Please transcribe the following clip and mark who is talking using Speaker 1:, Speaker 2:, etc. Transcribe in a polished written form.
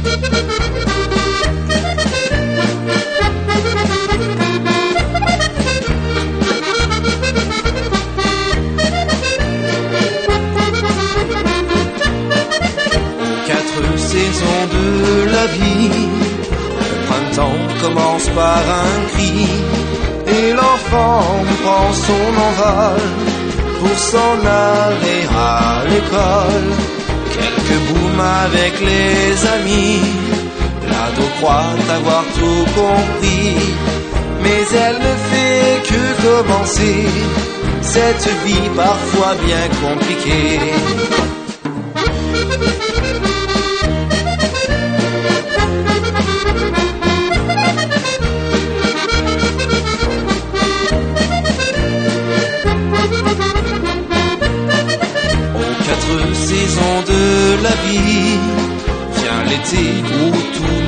Speaker 1: Saison de la vie, le printemps commence par un cri et l'enfant prend son envol pour s'en aller à l'école. Quelques booms avec les amis, l'ado croit avoir tout compris, mais elle ne fait que commencer cette vie parfois bien compliquée. Saison de la vie, vient l'été où tout